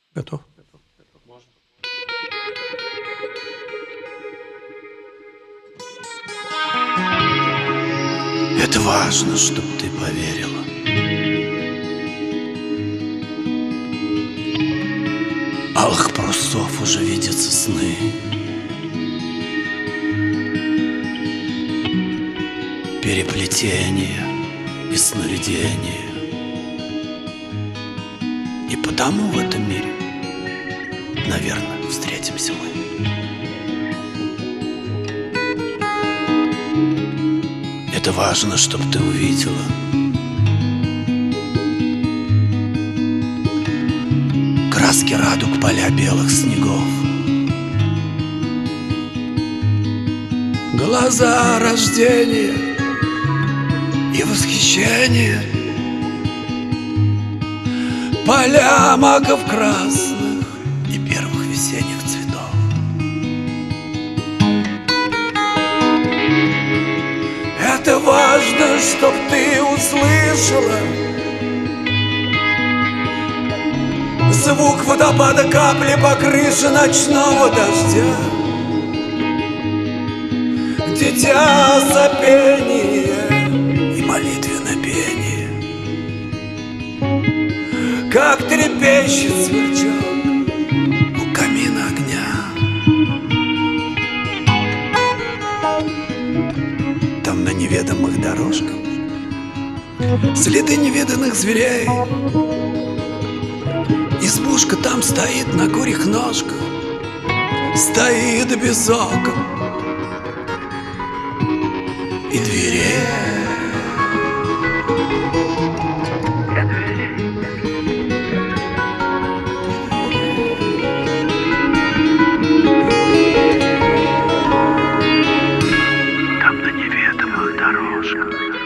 Готов. Можно. Это важно, чтоб ты поверила. Алых парусов уже видятся сны. Переплетение и сновидение. И потому в этом мире, наверное, встретимся мы. Это важно, чтоб ты увидела. Краски радуг поля белых снегов. Глаза рождения и восхищения. Поля маков красных и первых весенних цветов. Это важно, чтоб ты услышала звук водопада капли по крыше ночного дождя. Дитя сопение и молитвенное пение. Как трепещет сверчок у камина огня. Там на неведомых дорожках следы невиданных зверей. Избушка там стоит на курьих ножках, стоит без окон и дверей. Там на неведомых дорожках